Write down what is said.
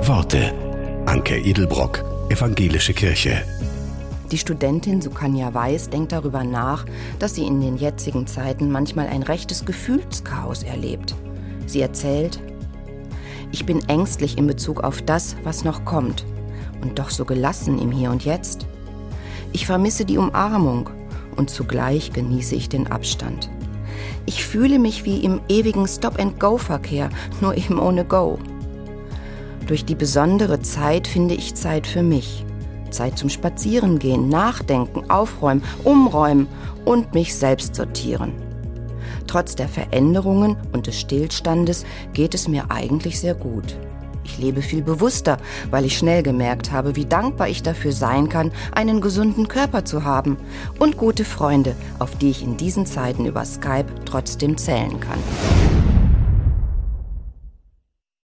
Worte. Anke Edelbrock, Evangelische Kirche. Die Studentin Sukanya Weiß denkt darüber nach, dass sie in den jetzigen Zeiten manchmal ein rechtes Gefühlschaos erlebt. Sie erzählt: Ich bin ängstlich in Bezug auf das, was noch kommt, und doch so gelassen im Hier und Jetzt. Ich vermisse die Umarmung und zugleich genieße ich den Abstand. Ich fühle mich wie im ewigen Stop-and-Go-Verkehr, nur eben ohne Go. Durch die besondere Zeit finde ich Zeit für mich. Zeit zum Spazierengehen, Nachdenken, Aufräumen, Umräumen und mich selbst sortieren. Trotz der Veränderungen und des Stillstandes geht es mir eigentlich sehr gut. Ich lebe viel bewusster, weil ich schnell gemerkt habe, wie dankbar ich dafür sein kann, einen gesunden Körper zu haben und gute Freunde, auf die ich in diesen Zeiten über Skype trotzdem zählen kann.